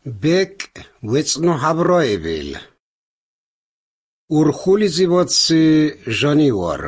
بك ويتنو حبرايبيل ورخولي زيباتسي جانيوار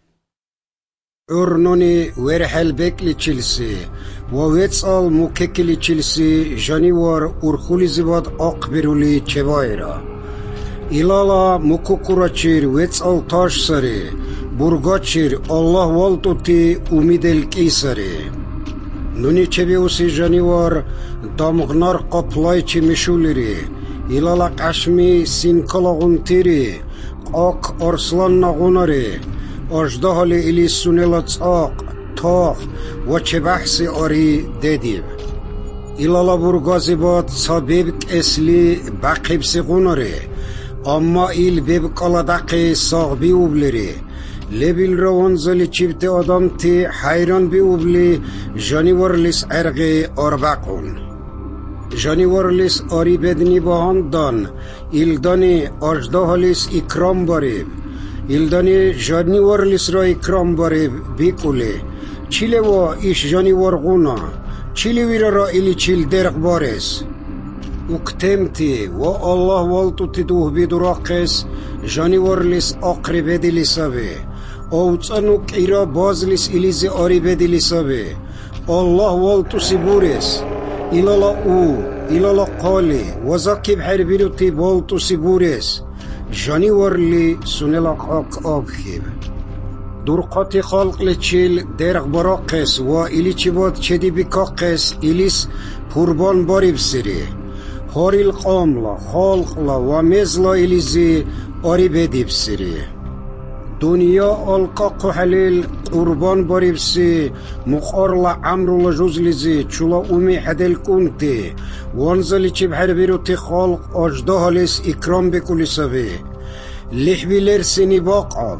ارنوني ورحل بك لتشلسي وويتسال مكك لتشلسي جانيوار ورخولي زيبات اقبرو لي تشبايرا إلالا مكوكوراتشير ويتسال تاش ساري برغاتشير الله والتوتي أميدل كيساري نوني چبيوسي جانيوار دامغنار قبلايچي مشوليري إلالا قشمي سينكالاغون تيري قاق أرسلان نغوناري أجدهالي إلي سونيلا تاق تاق وچبحسي آري ديديب إلالا برغازي بات صابيبك اسلي بقيبسي غوناري أما إل بيبك على دقي صاغبي وبليري لبيل روان زلي چيبتي آدم تي حيران بي وبلي جانيوار لس عرغي أرباقون جانيوار لس آري بدني باهاندان إلداني أجداه لس إكرام باريب إلداني جانيوار لس را إكرام باريب بيكولي چيلي وا إش جانيوار غونا چيلي ويرا را إلي چيل درق باريس وكتمتي والله والتو تدوه بدراقس جانيوار لس أقري بدي لسابي او تسانوك إيرا بازلس إليزي آري بدي لسابي الله والتو سيبوريس إلالا إلالا قالي وزاكي بحربيرو تي بالتو سيبوريس جانيوار لي سونيلا قاق آبخيب درقاتي خالق لچيل درق براقس و إلي چبات چدي بكاقس إليس قربان باري بسري هاري القاملا خالقلا ومزلا إليزي آري بدي بسري دنيا ألقى قحليل قربان باريبسي مقارلا عمرو لجوزليزي چولا أمي حدل كنتي وانزلي چي بحربيرو تي خالق أجدها ليس إكرام بكل سبي لحبي لرسيني باقعب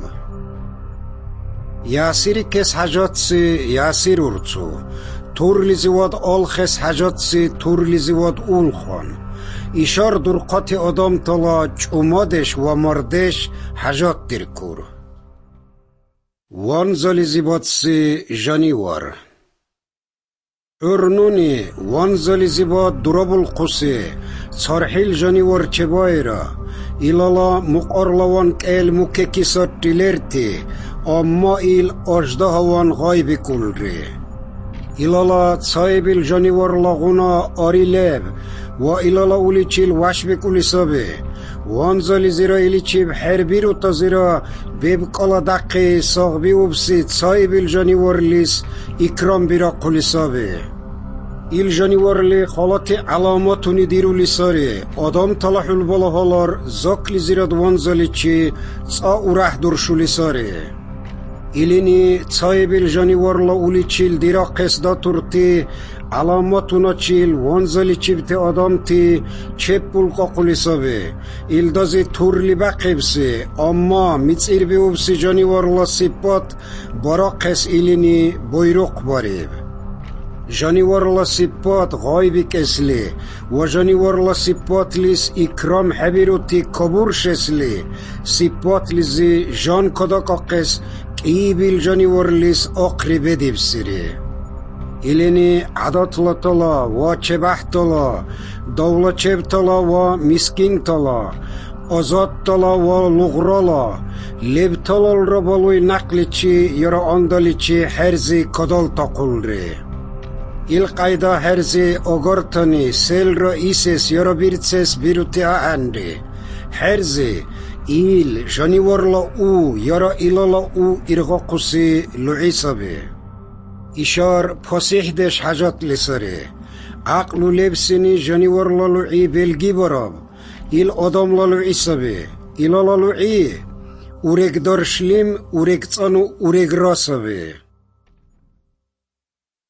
ياسيري كس حاجات سي ياسير ارتو تور لزيواد آلخس حاجات سي تور لزيواد أولخان إشار درقات آدم تلا چومادش و مردش حاجات تركور وانزالي زيباتسي جانيوار ارنوني وانزالي زيبات دراب القصي صارحيل جانيوار چبايرا إلالا مقارلوان كيل مككي ساتليرتي أما إل أجدهوان غايب كلري إلالا تصايب الجانيوار لغونا آري لاب وإلالا أولي چيل وش بكل سابي وانزالي زيرا إلي چيب حربيرو تزيرا بيبقالا دقي صاغبي وبسي تصايب الجانيوار ليس إكرام برا قل سابي الجانيوار لي خالاتي علاماتوني ديرو لساري آدم طلحو البلاهالار زاك لزيرا وانزالي چي تصا ورح درشو لساري إليني تصايب الجانيوار لأولي چيل ديرا قصدا ترتي علاماتونا چيل وانزالي چيبتي آدمتي چيب بلقا قلسابي إلدازي تورلي بقبسي أما متصير بيوبسي جانيوار لسيبات برا قس إليني بيروق باريب جانيوار لسيبات غايبي كسلي وجانيوار لسيبات ليس إكرام حبيروتي كبورش اسلي سيبات لزي جان كداقا قس كيبي الجانيوار ليس أقرب دي بسري إليني عدات لطلا وچبح طلا دولة چب طلا ومسكين طلا أزاد طلا ولغرالا لب طلا الربالوي نقل چي يرا اندالي چي حرزي كدال تقل ري القايدة حرزي أغرطاني سيل رئيسيس يرا بيرتسيس بيروتي آهندي حرزي إيل جانيوار لا يرا إلالا إرغاقسي لعيسابي إشار فصيح دش حاجات لسري عقل لبسني جانيوار لالوعي بلغي براب إل أدام لالوعي سبي إلا لالوعي ورق درشليم ورق تانو ورق راسبي